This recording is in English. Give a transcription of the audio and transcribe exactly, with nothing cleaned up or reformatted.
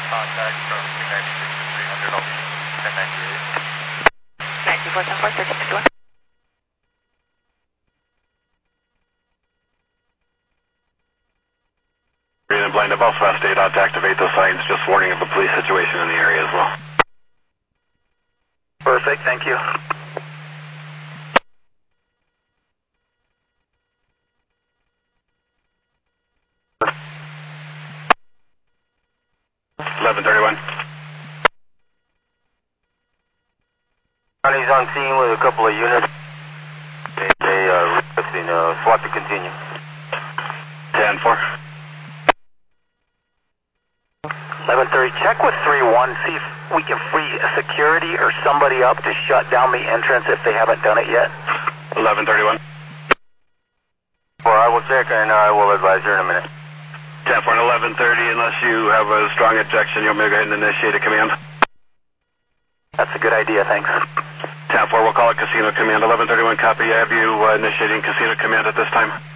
Contact from two ninety-six to three hundred, I'll be ten ninety-eight. nine two four seven four, thirteen fifty-one. Green and blind of Southwest eight out to activate those signs, just warning of a police situation in the area as well. Perfect, thank you. eleven thirty-one. He's on scene with a couple of units. They, they uh, requesting uh, SWAT to continue. ten four. eleven thirty, check with three one, see if we can free security or somebody up to shut down the entrance if they haven't done it yet. eleven thirty-one. Well, I will check and I will advise you in a minute. ten four and eleven thirty, unless you have a strong objection, you'll maybe go ahead and initiate a command. That's a good idea, thanks. ten four, we'll call it Casino Command. eleven thirty-one, copy. I have you uh, initiating Casino Command at this time.